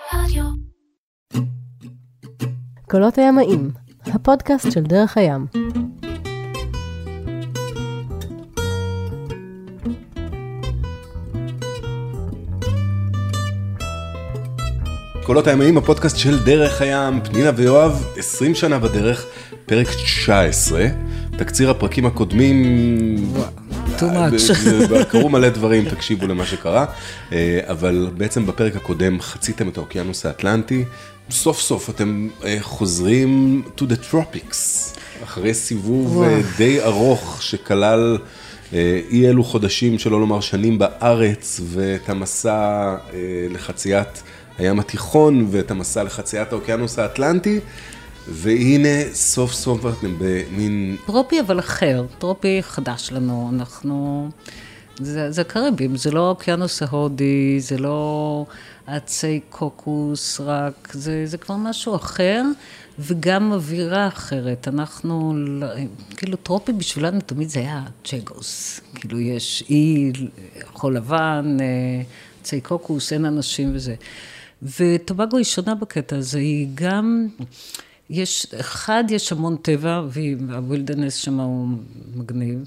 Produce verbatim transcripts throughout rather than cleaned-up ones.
רדיו. קולות הימאים, הפודקאסט של דרך הים. קולות הימאים, הפודקאסט של דרך הים, פנינה ויואב, עשרים שנה בדרך, פרק תשע עשרה, תקציר הפרקים הקודמים, too much. קראו מלא דברים, תקשיבו למה שקרה, אבל בעצם בפרק הקודם חציתם את האוקיינוס האטלנטי, סוף סוף אתם חוזרים to the tropics, אחרי סיבוב די ארוך שכלל אי אלו חודשים, שלא לומר שנים בארץ, ואת המסע לחציית הים התיכון ואת המסע לחציית האוקיינוס האטלנטי, והנה סוף סוף אתם במין... טרופי אבל אחר, טרופי חדש לנו, אנחנו... זה, זה קריבים, זה לא האוקיינוס ההודי, זה לא עצי קוקוס רק, זה, זה כבר משהו אחר, וגם אווירה אחרת. אנחנו, כאילו טרופי בשבילנו תמיד זה היה צ'גוס, כאילו יש אי, חול לבן, עצי קוקוס, אין אנשים וזה. וטובגו היא שונה בקטע הזה, היא גם, יש, אחד, יש המון טבע, והווילדנס שם הוא מגניב,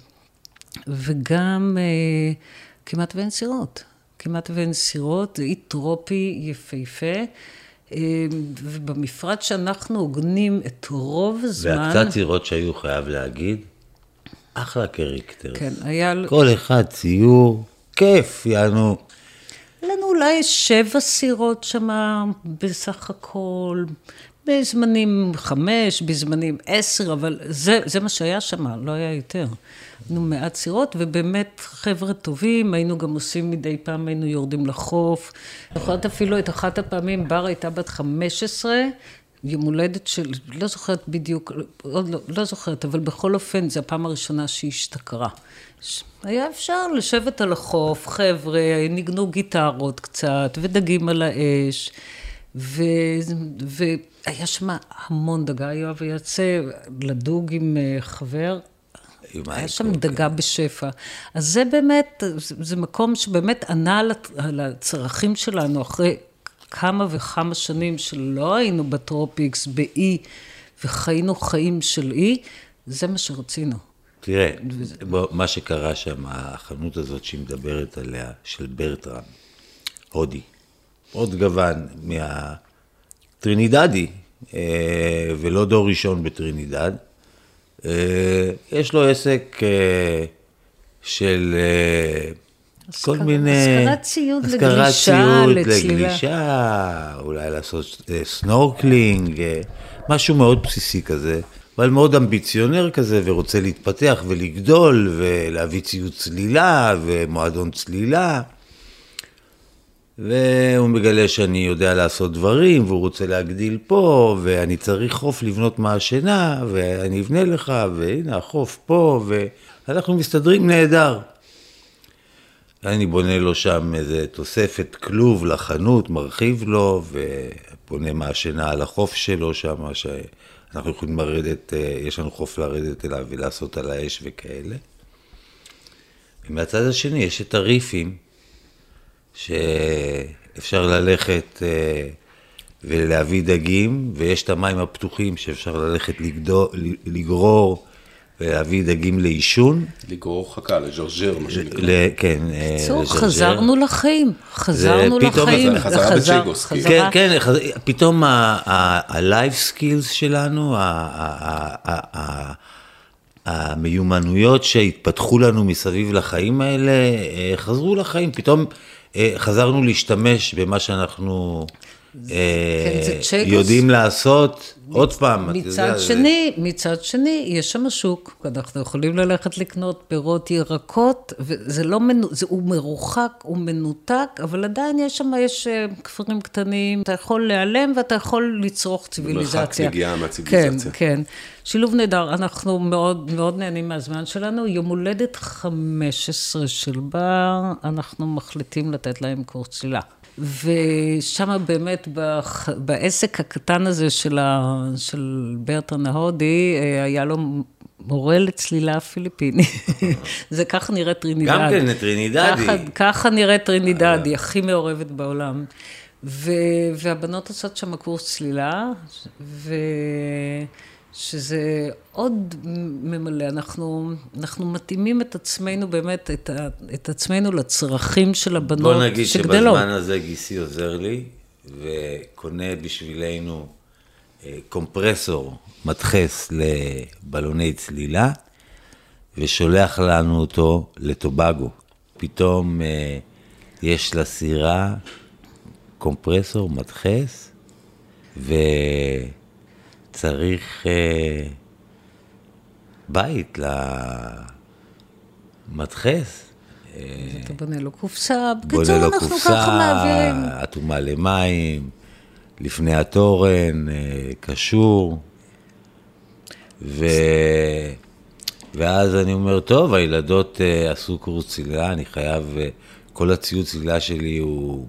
וגם אה, כמעט ואין סירות, כמעט ואין סירות, זה אי טרופי יפהפה, אה, ובמפרט שאנחנו עוגנים את רוב הזמן... והקצת סירות שהיו חייב להגיד, אחלה קריקטר. כן, היה... כל אחד ציור, כיף, יענו... לנו אולי שבע סירות שם בסך הכל, בזמנים חמש, בזמנים עשר, אבל זה, זה מה שהיה שם, לא היה יותר. היינו מעט סירות, ובאמת חבר'ה טובים, היינו גם עושים מדי פעם, היינו יורדים לחוף. יכולת אפילו את אחת הפעמים, בר הייתה בת חמש עשרה, יום הולדת של, לא זוכרת בדיוק, עוד לא, לא זוכרת, אבל בכל אופן, זו הפעם הראשונה שהיא השתכרה. היה אפשר לשבת על החוף, חבר'ה, ניגנו גיטרות קצת, ודגים על האש, ו... והיה שם המון דגה, יואב יצא לדוג עם חבר, היה שם דגה בשפע. אז זה באמת, זה מקום שבאמת ענה על הצרכים שלנו, אחרי כמה וכמה שנים שלא היינו בטרופיקס, באי, וחיינו חיים של אי, זה מה שרצינו. תראה, מה שקרה שם, החנות הזאת שהיא מדברת עליה, של ברטרם, הודי, עוד גוון מהטרינידדי, ולא דור ראשון בטרינידד, יש לו עסק של כל מיני... השכרת ציוד לגלישה, לגלישה, אולי לעשות סנורקלינג, משהו מאוד בסיסי כזה. אבל מאוד אמביציונר כזה, ורוצה להתפתח ולגדול, ולהביא ציוד צלילה, ומועדון צלילה. והוא מגלה שאני יודע לעשות דברים, והוא רוצה להגדיל פה, ואני צריך חוף לבנות מהשינה, ואני אבנה לך, והנה החוף פה, ואנחנו מסתדרים נהדר. אני בונה לו שם איזה תוספת כלוב לחנות, מרחיב לו, ובונה מהשינה על החוף שלו שם, ש... אנחנו יכולים לרדת, יש לנו חוף לרדת אליו ולעשות על האש וכאלה. ומהצד השני יש את הריפים, שאפשר ללכת ולהביא דגים, ויש את המים הפתוחים שאפשר ללכת לגדור, לגרור ולהביא דגים לאישון. לגרור חכה, לג'רג'ר, מה שנקרא. כן, לג'רג'ר. חזרנו לחיים, חזרנו לחיים. חזרה בצ'גוס. כן, כן, פתאום ה-life skills שלנו, המיומנויות שהתפתחו לנו מסביב לחיים האלה, חזרו לחיים, פתאום חזרנו להשתמש במה שאנחנו... יודעים לעשות עוד פעם. מצד שני, מצד שני, יש שם שוק, אנחנו יכולים ללכת לקנות פירות ירקות, וזה לא, הוא מרוחק, הוא מנותק, אבל עדיין יש שם, יש כפרים קטנים, אתה יכול להיעלם ואתה יכול לצרוך ציביליזציה. מרחק נגיעה מהציביליזציה. כן, כן. שילוב נהדר, אנחנו מאוד, מאוד נהנים מהזמן שלנו, יום הולדת חמש עשרה של בר, אנחנו מחליטים לתת להם קורס צלילה. ושם באמת בעסק הקטן הזה של, ה, של ברטרם ההודי, היה לו מורה לצלילה פיליפיני. זה ככה נראה טרינידד. גם כן טרינידדי. ככה, ככה נראה טרינידדי, הכי מעורבת בעולם. ו... והבנות עושות שם קורס צלילה, ושזה עוד ממלא, אנחנו, אנחנו מתאימים את עצמנו באמת, את, ה... את עצמנו לצרכים של הבנות שגדלות. בוא נגיד שגדלות. שבזמן הזה גיסי עוזר לי, וקונה בשבילנו קומפרסור, מדחס לבלוני צלילה, ושולח לנו אותו לטובגו. פתאום אה, יש לסירה קומפרסור, מדחס, וצריך אה, בית למדחס. אתה בונה לו קופסה, בקיצור אנחנו ככה מעבירים. אטומה למים, לפני התורן, קשור, ו... ואז אני אומר, טוב, הילדות עשו קורס צלילה, אני חייב, כל הציוד צלילה שלי הוא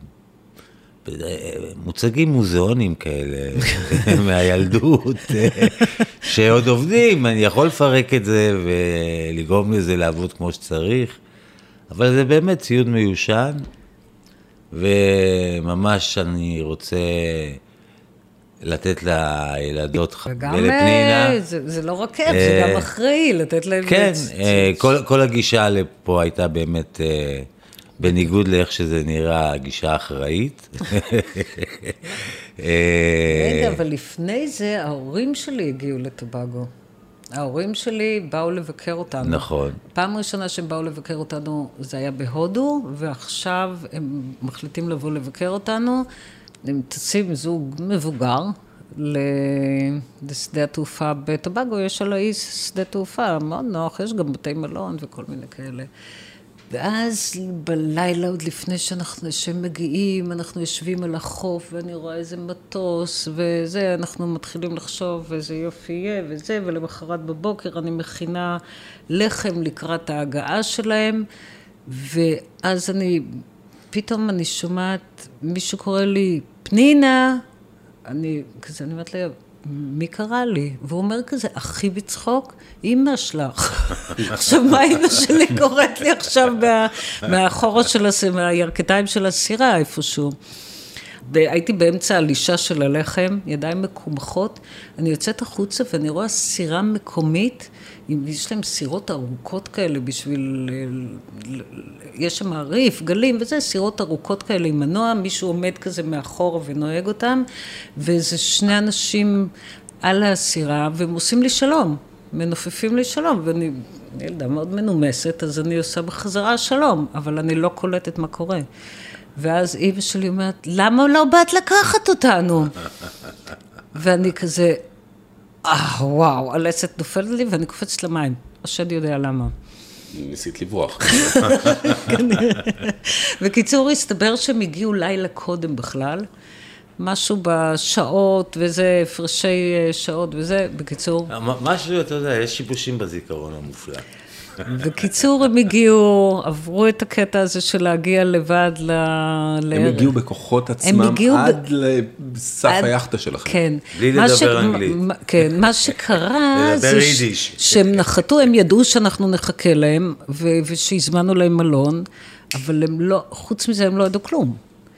מוצגים מוזיאונים כאלה, מהילדות, שעוד עובדים, אני יכול לפרק את זה ולגרום לזה לעבוד כמו שצריך, אבל זה באמת ציוד מיושן, וממש אני רוצה לתת לילדות ולפנינה. וגם, זה, זה לא רק כיף, זה גם אחראי, לתת להם... כן, כל, כל הגישה לפה הייתה באמת, בניגוד לאיך שזה נראה, הגישה אחראית. רגע, אבל לפני זה, ההורים שלי הגיעו לטובגו. ההורים שלי באו לבקר אותנו. נכון. פעם ראשונה שהם באו לבקר אותנו, זה היה בהודו, ועכשיו הם מחליטים לבוא לבקר אותנו. הם טסים זוג מבוגר לשדה התעופה בטובגו, יש על האי שדה תעופה, מאוד נוח, יש גם בתי מלון וכל מיני כאלה. ואז בלילה, עוד לפני שאנחנו שהם מגיעים, אנחנו יושבים על החוף, ואני רואה איזה מטוס, וזה, אנחנו מתחילים לחשוב, איזה יופי יהיה, וזה, ולמחרת בבוקר אני מכינה לחם לקראת ההגעה שלהם, ואז אני, פתאום אני שומעת, מישהו קורא לי, פנינה, אני, כזה, אני אומרת לי, מי קרא לי? והוא אומר כזה, אחי בצחוק, אמא שלך. עכשיו, מה אמא שלי קוראת לי עכשיו מה, מהחורות של הסירה, מהירכתיים של הסירה איפשהו. והייתי באמצע הלישה של הלחם, ידיים מקומחות, אני יוצאת החוצה ואני רואה סירה מקומית, יש להם סירות ארוכות כאלה בשביל, יש שם ריף, גלים וזה, סירות ארוכות כאלה עם מנוע, מישהו עומד כזה מאחור ונוהג אותם, וזה שני אנשים על הסירה, והם עושים לי שלום, מנופפים לי שלום, ואני ילדה מאוד מנומסת, אז אני עושה בחזרה שלום, אבל אני לא קולטת מה קורה. ואז אמא שלי אומרת, למה לא באת לקחת אותנו? ואני כזה, אה, וואו, הלסת נופלת לי, ואני קופצת למים. השד יודע למה. ניסית לברוח. בקיצור, הסתבר שהם הגיעו לילה קודם בכלל, משהו בשעות, וזה הפרשי שעות, וזה, בקיצור. משהו, אתה יודע, יש שיבושים בזיכרון המופלא. בקיצור, הם הגיעו, עברו את הקטע הזה של להגיע לבד ל... הם הגיעו בכוחות עצמם עד לסף היחטה שלכם. כן. בלי לדבר אנגלית. כן, מה שקרה זה שהם נחתו, הם ידעו שאנחנו נחכה להם, ושהזמנו להם מלון, אבל הם לא, חוץ מזה הם לא ידעו כלום.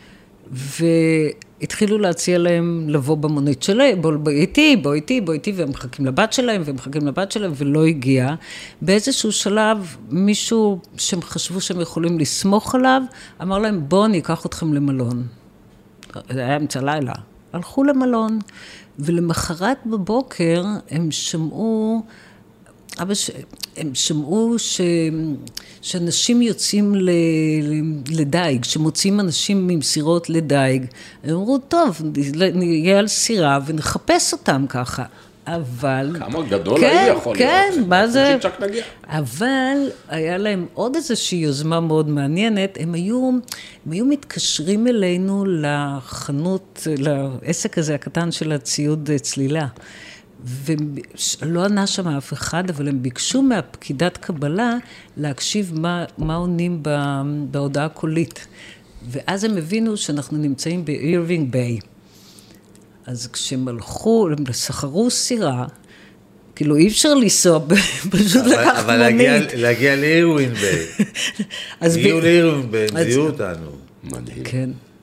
והתחילו להציע להם לבוא במונית שלהם, בוא איתי, בוא איתי, בוא איתי, והם מחכים לבת שלהם, והם מחכים לבת שלהם, ולא הגיע. באיזשהו שלב, מישהו שהם חשבו שהם יכולים לסמוך עליו, אמר להם, בוא אני אקח אתכם למלון. זה היה אמצע לילה. הלכו למלון, ולמחרת בבוקר הם שמעו, אבא ש... הם שמעו ש... שאנשים יוצאים ל... לדייג, שמוצאים אנשים עם סירות לדייג. הם אמרו, טוב, נהיה על סירה ונחפש אותם ככה. אבל... כמה גדול כן, היה יכול כן, להיות. כן, מה זה? אבל היה להם עוד איזושהי יוזמה מאוד מעניינת. הם היו, הם היו מתקשרים אלינו לחנות, לעסק הזה הקטן של הציוד צלילה. ולא ענה שם אף אחד, אבל הם ביקשו מהפקידת קבלה להקשיב מה, מה עונים בהודעה הקולית. ואז הם הבינו שאנחנו נמצאים באירווינג ביי. אז כשהם הלכו, הם סחרו סירה, כאילו אי אפשר לנסוע, פשוט לקח מונית. אבל להגיע לאירווינג ביי. הגיעו לאירווינג ביי, הם זיהו אותנו. מדהים. כן.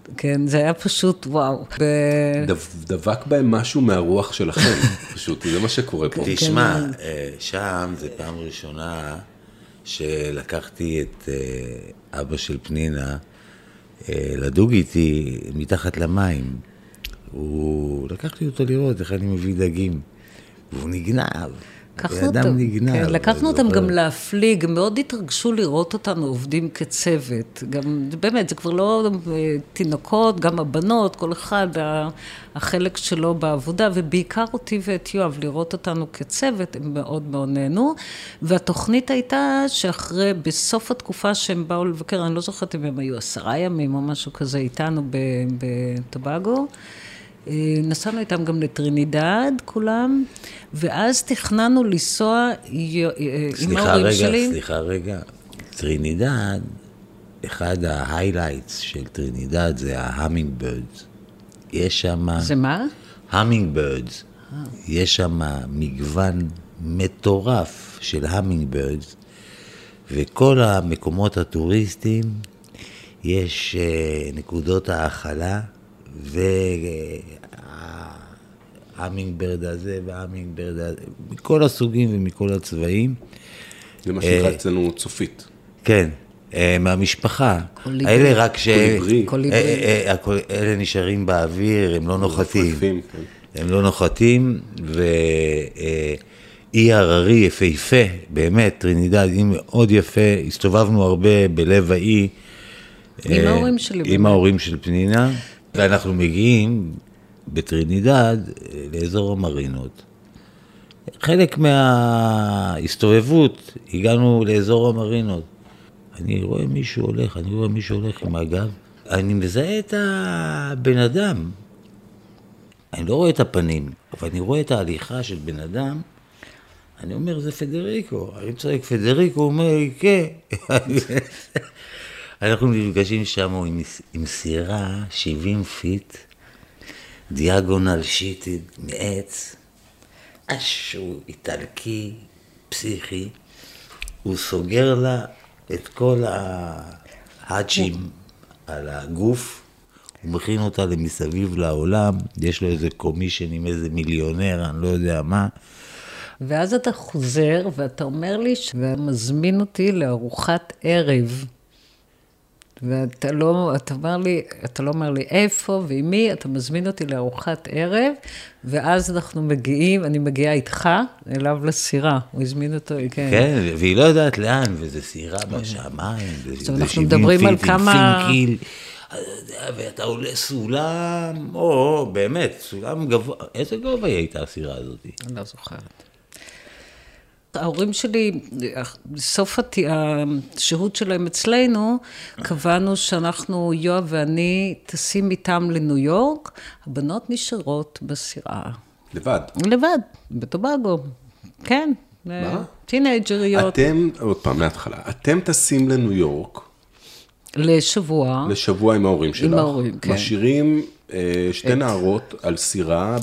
כן, זה היה פשוט וואו. דבק בהם משהו מהרוח שלכם, פשוט, זה מה שקורה פה. תשמע, שם זה פעם ראשונה שלקחתי את אבא של פנינה לדוג איתי מתחת למים. הוא לקחתי אותו לראות איך אני מביא דגים, והוא נגנב. אדם נגנב. כן, לקחנו אותם גם להפליג, מאוד התרגשו לראות אותנו עובדים כצוות. גם, באמת, זה כבר לא תינוקות, גם הבנות, כל אחד, החלק שלו בעבודה, ובעיקר אותי ואת יואב, לראות אותנו כצוות, הם מאוד מאוד נהנו. והתוכנית הייתה שאחרי, בסוף התקופה שהם באו לבקר, אני לא זוכרת אם הם היו עשרה ימים או משהו כזה איתנו בטובגו, נסענו איתם גם לטרינידד, כולם, ואז תכננו לנסוע עם ההורים שלי. סליחה רגע, טרינידד, אחד ההיילייטס של טרינידד זה ההמינג בירדס. יש שם... זה מה? המינג בירדס. יש שם מגוון מטורף של המינג בירדס, וכל המקומות הטוריסטיים יש נקודות האכלה, וההמינג ברד הזה וההמינג ברד הזה, מכל הסוגים ומכל הצבעים. זה מה שנקרא אצלנו צופית. כן, מהמשפחה. האלה רק ש... קוליברי. אלה נשארים באוויר, הם לא נוחתים. הם לא נוחתים, ואי הררי יפהפה, באמת, טרינידד, אי מאוד יפה, הסתובבנו הרבה בלב האי. עם ההורים שלי. עם ההורים של פנינה. ואנחנו מגיעים בטרינידד לאזור המרינות. חלק מההסתובבות, הגענו לאזור המרינות. אני רואה מישהו הולך, אני רואה מישהו הולך עם הגב. אני מזהה את הבן אדם. אני לא רואה את הפנים, אבל אני רואה את ההליכה של בן אדם. אני אומר, זה פדריקו. אני צועק, פדריקו, הוא אומר לי, כן. אנחנו נפגשים שם עם, עם סירה שבעים פיט, דיאגונל שיטד מעץ, משהו איטלקי, פסיכי, הוא סוגר לה את כל ההאצ'ים על הגוף, הוא מכין אותה למסביב לעולם, יש לו איזה קומישן עם איזה מיליונר, אני לא יודע מה. ואז אתה חוזר ואתה אומר לי, ומזמין אותי לארוחת ערב, ואתה לא, אתה אומר לי, אתה לא אומר לי איפה ועם מי, אתה מזמין אותי לארוחת ערב, ואז אנחנו מגיעים, אני מגיעה איתך אליו לסירה, הוא הזמין אותו, כן. כן, והיא לא יודעת לאן, וזה סירה בשמיים, זה שבעים פיט עם פינקיל, ואתה עולה סולם, או באמת, סולם גבוה, איזה גובה היא הייתה הסירה הזאת? אני לא זוכרת. ההורים שלי, בסוף השהות שלהם אצלנו, קבענו שאנחנו, יואב ואני, טסים איתם לניו יורק, הבנות נשארות בסירה. לבד? לבד, בטובגו, כן. מה? טינג'ריות. אתם, עוד פעם, להתחלה, אתם טסים לניו יורק. לשבוע. לשבוע עם ההורים שלך. עם ההורים, כן. משאירים שתי נערות על סירה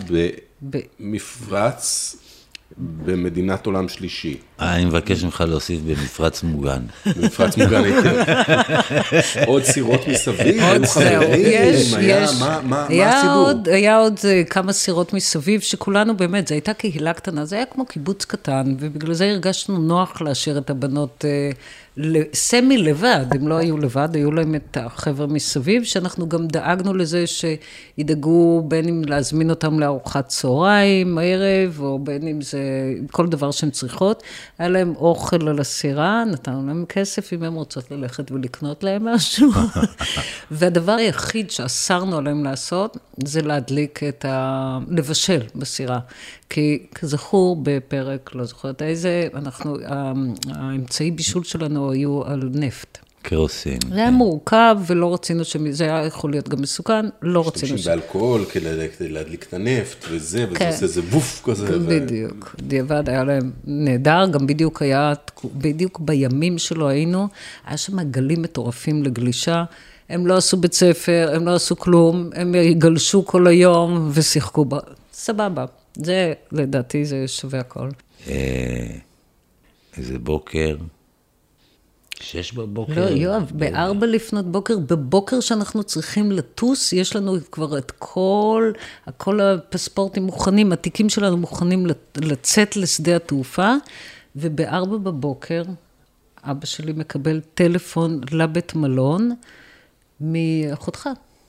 במפרץ במדינת עולם שלישי. אני מבקש ממך להוסיף במפרץ מוגן. במפרץ מוגן היטב. עוד סירות מסביב, עוד זהו, יש, יש. מה הסידור? היה עוד כמה סירות מסביב, שכולנו באמת, זו הייתה קהילה קטנה, זה היה כמו קיבוץ קטן, ובגלל זה הרגשנו נוח להשאיר את הבנות סמי לבד, הם לא היו לבד, היו להם את החבר מסביב, שאנחנו גם דאגנו לזה שידאגו בין אם להזמין אותם לארוחת צהריים, הערב, או בין אם זה כל דבר שהן צריכות. היה להם אוכל על הסירה, נתנו להם כסף אם הם רוצות ללכת ולקנות להם משהו. והדבר היחיד שאסרנו עליהם לעשות, זה להדליק את ה... לבשל בסירה. כי כזכור בפרק, לא זוכרת איזה, אנחנו, האמצעי בישול שלנו היו על נפט. קרוסין. זה היה מורכב, ולא רצינו שזה היה יכול להיות גם מסוכן, לא רצינו ש... משתמשים באלכוהול כדי להדליק את הנפט, וזה, וזה עושה איזה ווף כזה. בדיוק. דיעבד היה להם נהדר, גם בדיוק היה, בדיוק בימים שלו היינו, היה שם גלים מטורפים לגלישה, הם לא עשו בית ספר, הם לא עשו כלום, הם גלשו כל היום ושיחקו בה. סבבה. זה, לדעתי, זה שווה הכל. איזה בוקר, שש בבוקר. לא, יואב, בארבע לפנות בוקר, בבוקר שאנחנו צריכים לטוס, יש לנו כבר את כל, כל הפספורטים מוכנים, התיקים שלנו מוכנים לצאת לשדה התעופה, ובארבע בבוקר, אבא שלי מקבל טלפון לבית מלון, מאחותך,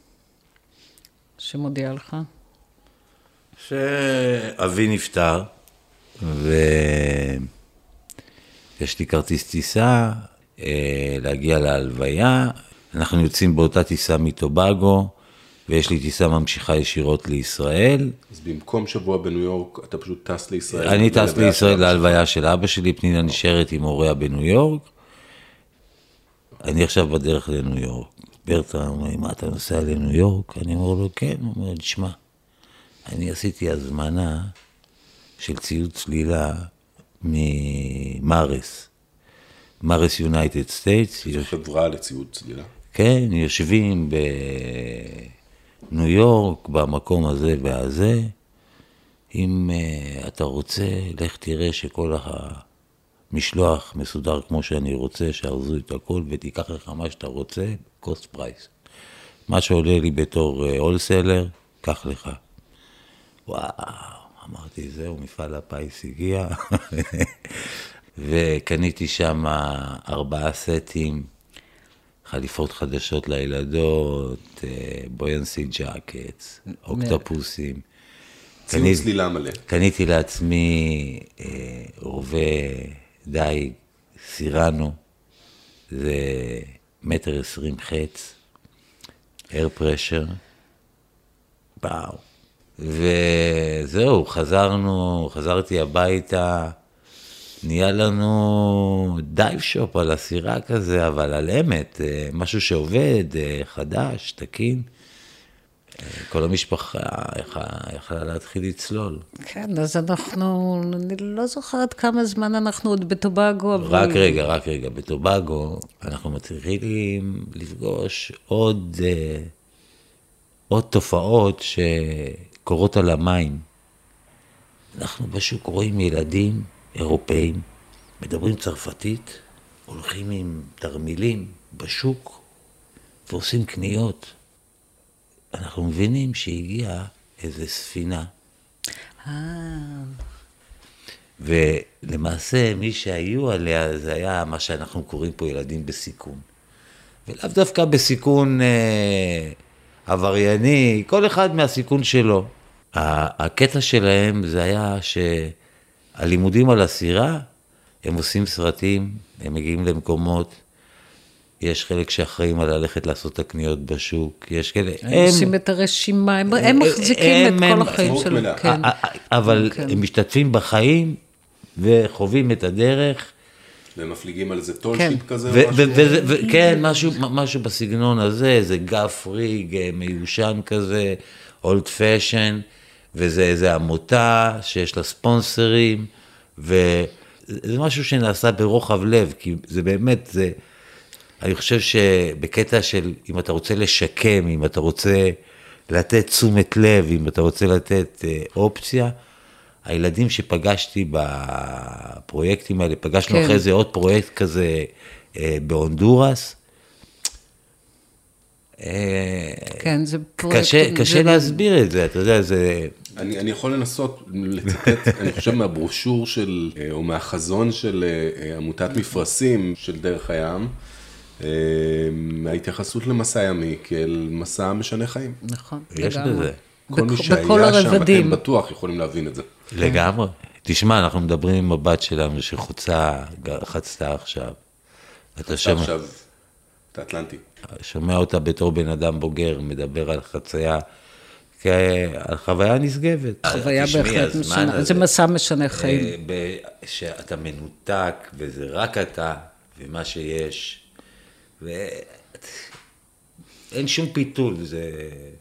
שמודיע לך. שאבי נפטר, ויש לי כרטיס טיסה, להגיע להלוויה, אנחנו יוצאים באותה טיסה מטובגו, ויש לי טיסה ממשיכה ישירות לישראל. אז במקום שבוע בניו יורק, אתה פשוט טס לישראל? אני טס לישראל להלוויה של אבא שלי, פנינה נשארת עם הוריה בניו יורק. אני עכשיו בדרך לניו יורק. ברטה אומר, מה אתה נוסע לניו יורק? אני אומר לו, כן. הוא אומר, תשמע, אני עשיתי הזמנה של ציוד צלילה ממארס. מארס יונייטד סטייטס. זו חברה לציוד צלילה. כן, יושבים בניו יורק, במקום הזה והזה. אם uh, אתה רוצה, לך תראה שכל המשלוח מסודר כמו שאני רוצה, שארזו את הכל ותיקח לך מה שאתה רוצה, קוסט פרייס. מה שעולה לי בתור הולסלר, uh, קח לך. וואו, אמרתי, זהו, מפעל הפיס הגיע. וקניתי שם ארבעה סטים, חליפות חדשות לילדות, בוינסי ג'קטס, אוקטופוסים. ציוד צלילה מלא. קניתי לעצמי רובה דייג, סירנו, זה מטר עשרים חץ, אייר פרשר, וואו. וזהו, חזרנו, חזרתי הביתה, נהיה לנו דייב שופ על הסירה כזה, אבל על אמת, משהו שעובד, חדש, תקין. כל המשפחה יכלה להתחיל לצלול. כן, אז אנחנו, אני לא זוכרת כמה זמן אנחנו עוד בטובגו. רק רגע, רק רגע, בטובגו אנחנו מתחילים לפגוש עוד, עוד תופעות שקורות על המים. אנחנו בשוק רואים ילדים אירופאים, מדברים צרפתית, הולכים עם תרמילים בשוק ועושים קניות. אנחנו מבינים שהגיעה איזו ספינה. אה. ולמעשה מי שהיו עליה זה היה מה שאנחנו קוראים פה ילדים בסיכון. ולאו דווקא בסיכון אה, עברייני, כל אחד מהסיכון שלו. הקטע שלהם זה היה שהלימודים על הסירה, הם עושים סרטים, הם מגיעים למקומות, יש חלק שאחראים על ללכת לעשות את הקניות בשוק, יש כאלה... הם, הם עושים את הרשימה, הם, הם מחזיקים הם, את הם, כל החיים שלו. כן. אבל כן. הם משתתפים בחיים וחווים את הדרך. והם מפליגים על איזה טולשיפ כן. כזה? כן, משהו, משהו בסגנון הזה, איזה גף ריג מיושן כזה, אולד פשן, וזה איזה עמותה שיש לה ספונסרים, וזה משהו שנעשה ברוחב לב, כי זה באמת, זה... אני חושב שבקטע של, אם אתה רוצה לשקם, אם אתה רוצה לתת תשומת לב, אם אתה רוצה לתת אופציה, הילדים שפגשתי בפרויקטים האלה, פגשנו כן. אחרי זה עוד פרויקט כזה בהונדורס. כן, זה פרויקט... קשה, קשה זה... להסביר את זה, אתה יודע, זה... אני, אני יכול לנסות לצטט, אני חושב מהברושור של, או מהחזון של עמותת מפרשים של דרך הים, ההתייחסות למסע ימי כאל מסע משנה חיים. נכון, יש בזה. כל מי שהיה שם, אתם בטוח יכולים להבין את זה. לגמרי. תשמע, אנחנו מדברים עם הבת שלנו שחוצה, חצתה עכשיו. חצתה עכשיו, את האטלנטי. שומע אותה בתור בן אדם בוגר, מדבר על חצייה, על חוויה נשגבת. חוויה בהחלט משנה, זה מסע משנה חיים. שאתה מנותק, וזה רק אתה, ומה שיש, ואין שום פיתול, זה...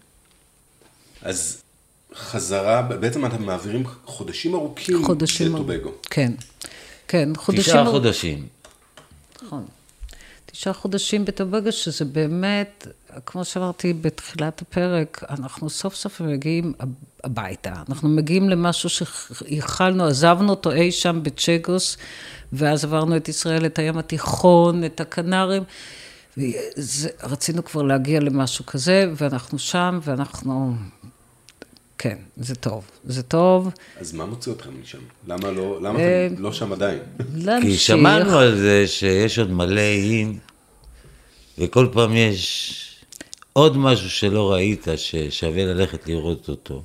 אז חזרה, בעצם אתם מעבירים חודשים ארוכים לטובגו. כן, כן, חודשים... תשעה חודשים. נכון. תשעה חודשים בטובגו, שזה באמת, כמו שאמרתי בתחילת הפרק, אנחנו סוף סוף מגיעים הביתה. אנחנו מגיעים למשהו שיכלנו, עזבנו אותו אי שם בצ'גוס, ואז עברנו את ישראל, את הים התיכון, את הקנרים, ורצינו כבר להגיע למשהו כזה, ואנחנו שם, ואנחנו... כן, זה טוב, זה טוב. אז מה מוציא אתכם משם? למה לא, למה אתם לא שם עדיין? כי שמענו על זה שיש עוד מלא איים, וכל פעם יש עוד משהו שלא ראית, ששווה ללכת לראות אותו.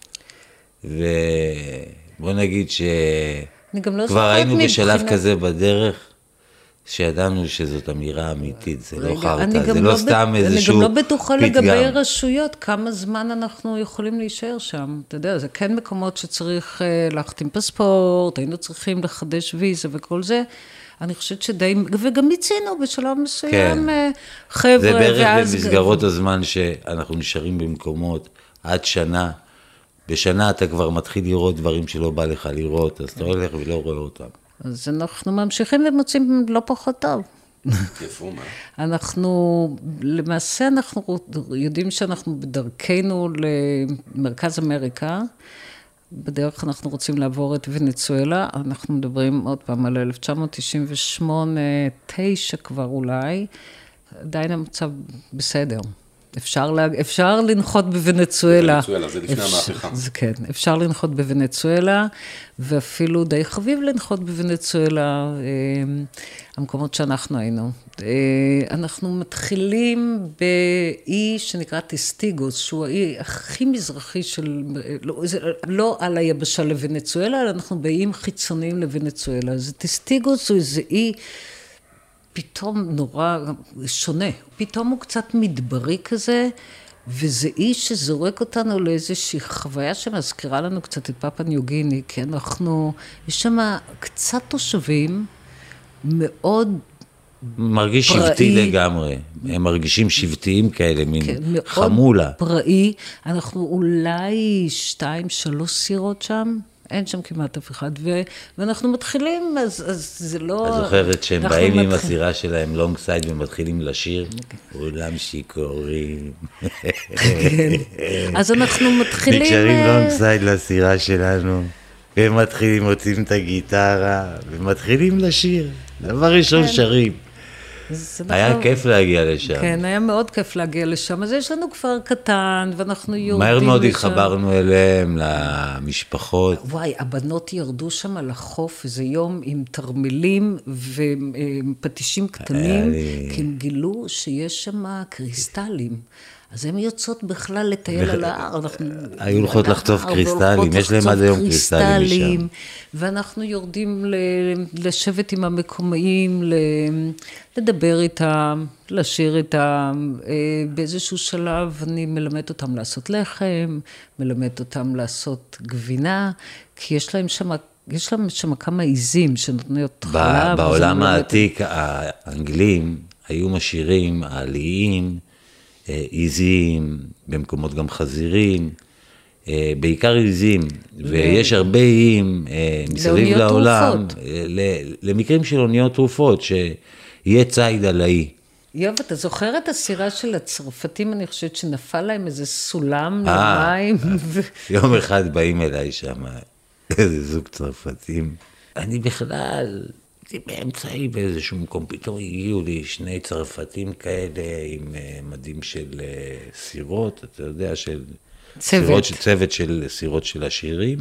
ובוא נגיד שכבר היינו בשלב כזה בדרך, שידענו שזאת אמירה אמיתית, זה לא חרטה, זה לא סתם איזשהו פתגם. אני גם לא בטוחה לגבי רשויות, כמה זמן אנחנו יכולים להישאר שם. אתה יודע, זה כן מקומות שצריך להחתים פספורט, היינו צריכים לחדש ויזה וכל זה. אני חושבת שדי, וגם מיצינו בשלב מסוים, חבר'ה, זה בערך במסגרות הזמן שאנחנו נשארים במקומות עד שנה. בשנה אתה כבר מתחיל לראות דברים שלא בא לך לראות, אז אתה הולך ולא רואה אותם. אז אנחנו ממשיכים ומוצאים לא פחות טוב. איפה, מה? אנחנו, למעשה אנחנו יודעים שאנחנו בדרכנו למרכז אמריקה, בדרך אנחנו רוצים לעבור את ונצואלה, אנחנו מדברים עוד פעם על אלף תשע מאות תשעים ושמונה, תשע כבר אולי, עדיין המצב בסדר. אפשר, לה, אפשר לנחות בוונצואלה. בוונצואלה, זה לפני אפשר, המהפכה. זה כן, אפשר לנחות בוונצואלה, ואפילו די חביב לנחות בוונצואלה, המקומות שאנחנו היינו. אנחנו מתחילים באי שנקרא טיסטיגוס, שהוא האי הכי מזרחי של, לא, זה, לא על היבשה לוונצואלה, אלא אנחנו באיים חיצוניים לוונצואלה. זה טיסטיגוס, הוא איזה אי, פתאום נורא שונה, פתאום הוא קצת מדברי כזה, וזה איש שזורק אותנו לאיזושהי חוויה שמזכירה לנו קצת את פאפה ניו גיני, כי אנחנו, יש שם קצת תושבים מאוד מרגיש פראי, שבטי לגמרי, הם מרגישים שבטיים כאלה, מין כן, מאוד חמולה. פראי, אנחנו אולי שתיים, שלוש סירות שם, אין שם כמעט אף אחד, ו... ואנחנו מתחילים, אז, אז זה לא... את זוכרת שהם באים מתחיל... עם הסירה שלהם לונג סייד ומתחילים לשיר, אולם שיכורים. כן, אז אנחנו מתחילים... נקשרים לונג סייד לסירה שלנו, והם מתחילים, מוצאים את הגיטרה, ומתחילים לשיר. דבר ראשון כן. שרים. היה אנחנו... כיף להגיע לשם. כן, היה מאוד כיף להגיע לשם. אז יש לנו כפר קטן, ואנחנו יורדים מהר לשם. מאוד התחברנו אליהם, למשפחות. וואי, הבנות ירדו שם על החוף איזה יום עם תרמילים ופטישים קטנים, לי... כי הם גילו שיש שם קריסטלים. אז הן יוצאות בכלל לטייל על ההר. היו הולכות לחטוף קריסטלים, יש להם עד היום קריסטלים משם. ואנחנו יורדים לשבת עם המקומיים, לדבר איתם, לשיר איתם. באיזשהו שלב אני מלמד אותם לעשות לחם, מלמד אותם לעשות גבינה, כי יש להם שם... יש להם שם כמה עיזים שנותנות חלב. בעולם העתיק, האנגלים היו משאירים העליים, עיזים, במקומות גם חזירים, בעיקר עיזים, ויש הרבה איים מסביב לעולם, למקרים של אוניות תרופות, שיהיה ציד על האי. יוב, אתה זוכר את הסירה של הצרפתים, אני חושבת שנפל להם איזה סולם למים? יום אחד באים אליי שם, איזה זוג צרפתים. אני בכלל... באמצעי באיזשהו מקום, פתאום הגיעו לי שני צרפתים כאלה עם מדים של סירות, אתה יודע, של צוות, של, צוות של סירות של השירים.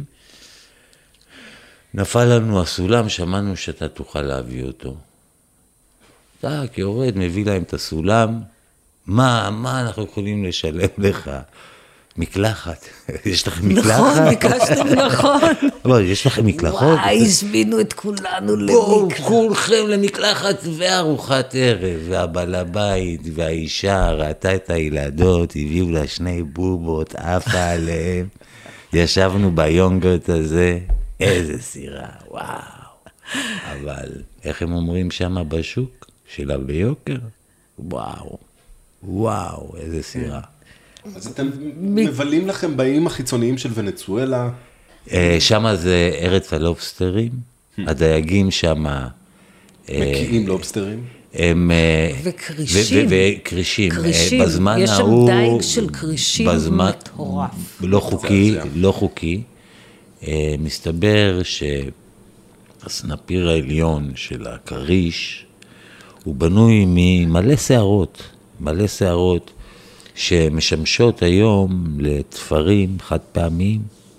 נפל לנו הסולם, שמענו שאתה תוכל להביא אותו. טק, יורד, מביא להם את הסולם, מה, מה אנחנו יכולים לשלם לך? מקלחת. יש לכם מקלחת? נכון, ביקשתם נכון. אבל יש לכם מקלחות? וואי, הזמינו את כולנו למקלחת. בואו, כולכם למקלחת וארוחת ערב, והבעל הבית והאישה ראתה את הילדות, הביאו לה שני בובות, עפה עליהם, ישבנו ביונגרט הזה, איזה סירה, וואו. אבל איך הם אומרים שם בשוק? שלה ביוקר? וואו, וואו, איזה סירה. אז אתם מבלים לכם באיים החיצוניים של ונצואלה? שם זה ארץ הלובסטרים, הדייגים שם... מקיאים לובסטרים? הם... וקרישים. וקרישים. קרישים. בזמן יש שם ההוא... דייג של קרישים בזמן, מטורף. לא חוקי, לא חוקי. מסתבר שהסנפיר העליון של הכריש, הוא בנוי ממלא שערות, מלא שערות, שמשמשות היום לתפרים חד פעמים,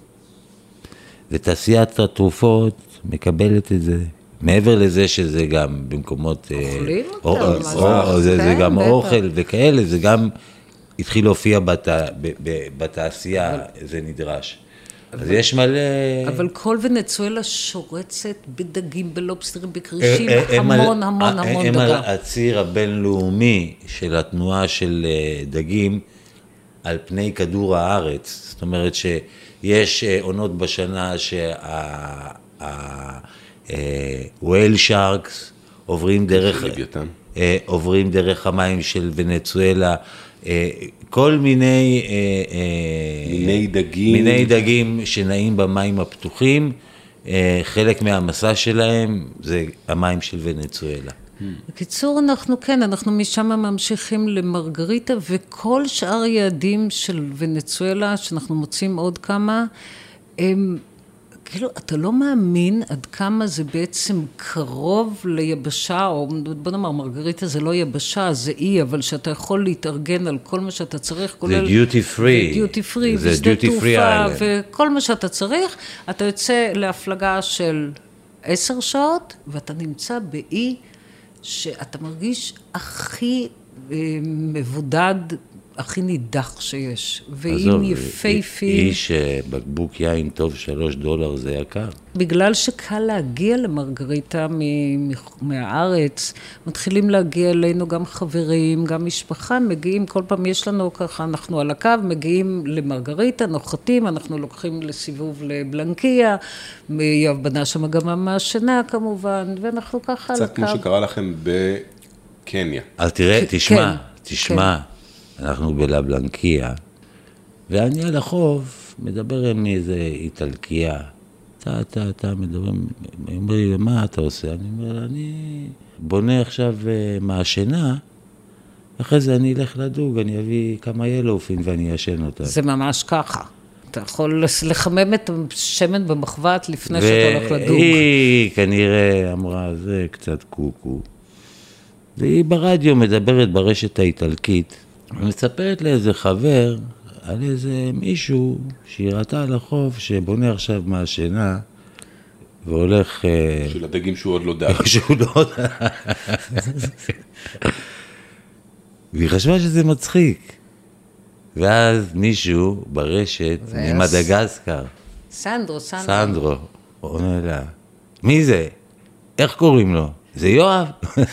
ותעשיית התרופות מקבלת את זה. מעבר לזה שזה גם במקומות... אוכלים או, אותם. או, או, או, זה, כן, זה גם בטח. אוכל וכאלה, זה גם התחיל להופיע בת, ב, ב, בתעשייה, אבל, זה נדרש. אבל, אז יש מלא... אבל כל ונצואלה שורצת בדגים, בלובסטרים, בקרישים, הם, המון, הם, המון, הם, המון הם דבר. על הציר הבינלאומי של התנועה של דגים על פני כדור הארץ. זאת אומרת שיש עונות בשנה שה-whale sharks עוברים דרך, עוברים דרך המים של ונצואלה, כל מיני מיני דגים, מיני דגים שנעים במים הפתוחים, חלק מהמסע שלהם זה המים של ונצואלה. בקיצור, אנחנו כן, אנחנו משם ממשיכים למרגריטה, וכל שאר יעדים של ונצואלה, שאנחנו מוצאים עוד כמה, הם, כאילו, אתה לא מאמין עד כמה זה בעצם קרוב ליבשה, או בוא נאמר, מרגריטה זה לא יבשה, זה אי, אבל שאתה יכול להתארגן על כל מה שאתה צריך, כולל... זה דיוטי פרי. דיוטי פרי, זה ושדה דיוטי פרי תעופה, איילנד. וכל מה שאתה צריך, אתה יוצא להפלגה של עשר שעות, ואתה נמצא באי שאתה מרגיש הכי אה, מבודד, הכי נידח שיש, ואם יפהפי... איש בקבוק יין טוב שלוש דולר זה יקר. בגלל שקל להגיע למרגריטה מ- מהארץ, מתחילים להגיע אלינו גם חברים, גם משפחה, מגיעים, כל פעם יש לנו ככה, אנחנו על הקו, מגיעים למרגריטה, נוחתים, אנחנו לוקחים לסיבוב לבלנקיה, יואב בנה שם גם המעשנה כמובן, ואנחנו ככה על הקו. קצת כמו שקרה לכם בקניה. אז תראה, כן, תשמע, כן, תשמע, אנחנו בלבלנקיה, ואני על החוף מדבר עם איזה איטלקיה, אתה, אתה, אתה מדברים, היא אומרת לי, מה אתה עושה? אני אומר, אני בונה עכשיו מעשנה, אחרי זה אני אלך לדוג, אני אביא כמה ילופין ואני אשן אותה. זה ממש ככה. אתה יכול לחמם את השמן במחבת לפני שאתה הולך לדוג. והיא כנראה אמרה, זה קצת קוקו. והיא ברדיו מדברת ברשת האיטלקית, ומספרת לאיזה חבר על איזה מישהו שהיא ראתה על החוף שבונה עכשיו מהשינה והולך... של הדגים שהוא עוד לא דג. שהוא לא יודע. והיא חשבה שזה מצחיק. ואז מישהו ברשת ממדגסקר, סנדרו, סנדרו. סנדרו, עונה לה, מי זה? איך קוראים לו? זה יואב.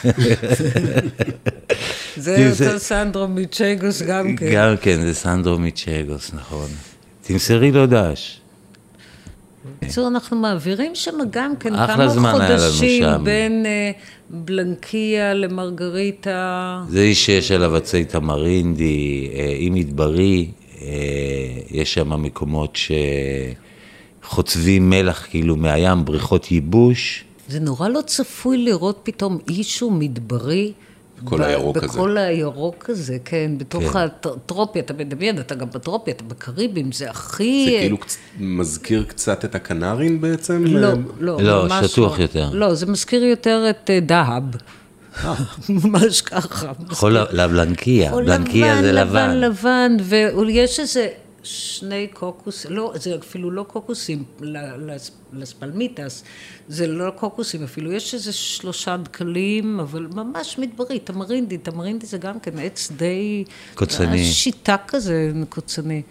זה אותו סנדרו מצ'גוס גם כן. גם כן, זה סנדרו מצ'גוס, נכון. תמסרי לו דש. בקיצור, אנחנו מעבירים שם גם כן אחלה כמה זמן היה לנו חודשים שם. בין אה, בלנקיה למרגריטה. זה איש שיש עליו עצי תמרינדי, אה, עם מדברי, אה, יש שם מקומות שחוצבים מלח כאילו מהים, בריכות ייבוש. זה נורא לא צפוי לראות פתאום אישו מדברי. בכל ב- הירוק הזה. בכל הירוק הזה, כן. בתוך הטרופיה, אתה מדמיין, אתה גם בטרופיה, אתה בקריבים, זה הכי... זה כאילו קצ- מזכיר קצת את הקנרים בעצם? לא, לא, לא, ממש שטוח לא. יותר. לא, זה מזכיר יותר את אה, דהב. ממש ככה. יכול לבלנקיה, או בלנקיה זה לבן. לבן, לבן, ויש איזה שני קוקוס, לא, זה אפילו לא קוקוסים, לספלמיטס, זה לא קוקוסים אפילו, יש איזה שלושה דקלים, אבל ממש מדברי, תמרינדי, תמרינדי זה גם כן עץ די... קוצני. שיטה כזה קוצני.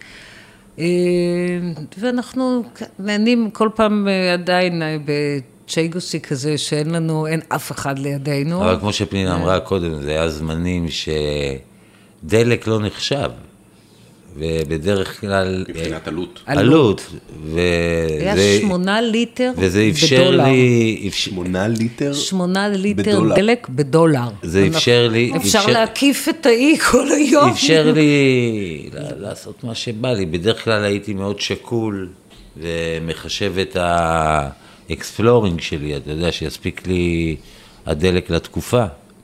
ואנחנו נהנים כל פעם עדיין בצ'ייגוסי כזה, שאין לנו, אין אף אחד לידינו. אבל כמו שפנינה אמרה קודם, זה היה זמנים שדלק לא נחשב, ובדרך כלל... מבחינת עלות. עלות. היה שמונה ליטר בדולר. וזה אפשר לי... שמונה ליטר? שמונה ליטר בדולר. דלק בדולר. זה אפשר לי... אפשר להקיף את האי כל היום. אפשר לי לעשות מה שבא לי. בדרך כלל הייתי מאוד שקול ומחשב את האקספלורינג שלי, אתה יודע, שיספיק לי הדלק לתקופה.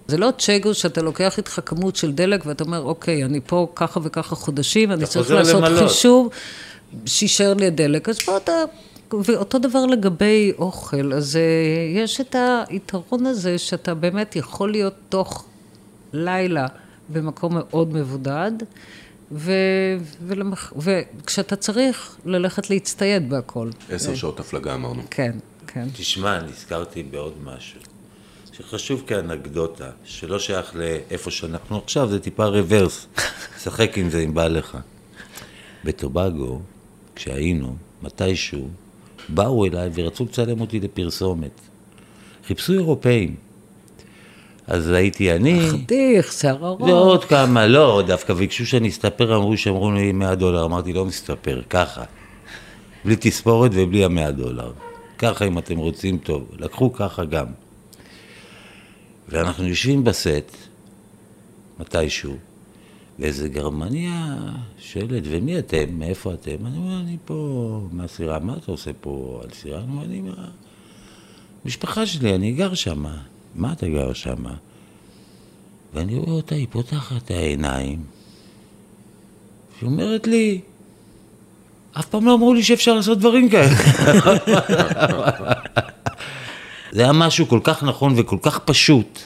זה לא צ'גו שאתה לוקח איתך כמות של דלק ואתה אומר, אוקיי, אני פה ככה וככה חודשים, אני צריך לעשות למלות. חישוב שישאר לי הדלק. אז פה אתה, ואותו דבר לגבי אוכל, אז יש את היתרון הזה שאתה באמת יכול להיות תוך לילה במקום מאוד מבודד, ו... ולמח... וכשאתה צריך ללכת להצטייד בהכל. עשר שעות הפלגה אמרנו. כן, כן. תשמע, נזכרתי בעוד משהו, שחשוב כאנקדוטה, שלא שייך לאיפה שאנחנו עכשיו, זה טיפה רוורס, שחק עם זה עם בעליך. בטובגו, כשהיינו, מתישהו, באו אליי ורצו לצלם אותי לפרסומת. חיפשו אירופאים. אז הייתי אני... אחדיך, שיער ארוך. ועוד כמה, לא, דווקא ביקשו שאני אסתפר, אמרו שאמרו לי מאה דולר, אמרתי, לא מסתפר, ככה. בלי תספורת ובלי המאה דולר. ככה אם אתם רוצים טוב, לקחו ככה גם. ואנחנו יושבים בסט, מתישהו, ואיזה גרמניה שואלת, ומי אתם? מאיפה אתם? אני אומר, אני פה מהסירה, מה אתה עושה פה על סירה? אני אומר, אני מה... משפחה שלי, אני גר שמה. מה אתה גר שמה? ואני רואה אותה, היא פותחת את העיניים, והיא אומרת לי, אף פעם לא אמרו לי שאפשר לעשות דברים כאלה. זה היה משהו כל כך נכון וכל כך פשוט,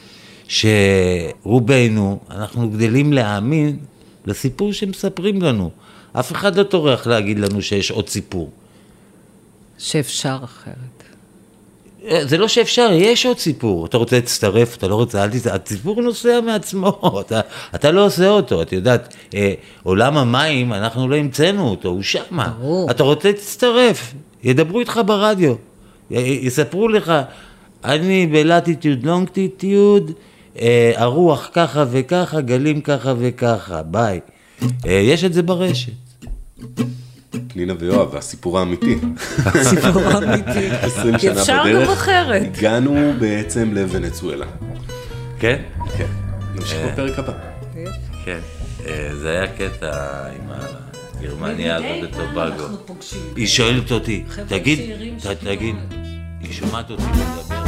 שרובנו, אנחנו גדלים להאמין לסיפור שמספרים לנו. אף אחד לא טורח להגיד לנו שיש עוד סיפור. שאפשר אחרת. זה לא שאפשר, יש עוד סיפור. אתה רוצה להצטרף, אתה לא רוצה, אל תצטרף. הסיפור נוסע מעצמו, אתה, אתה לא עושה אותו. את יודעת, אה, עולם המים, אנחנו לא המצאנו אותו, הוא שמה. ברור. אתה רוצה להצטרף, ידברו איתך ברדיו, יספרו לך, אני בלטיטיוד, לונגטיטיוד, אה, הרוח ככה וככה, גלים ככה וככה, ביי. אה, יש את זה ברשת. פנינה ויואב, הסיפור האמיתי. הסיפור האמיתי. עשרים שנה אפשר בדרך. גם אחרת. הגענו בעצם לוונצואלה. כן? כן. נמשיך בפרק הבא. כן. זה היה קטע עם הגרמניה הזאת בטובגו. היא שואלת אותי, תגיד, תגיד, היא שומעת אותי לדבר.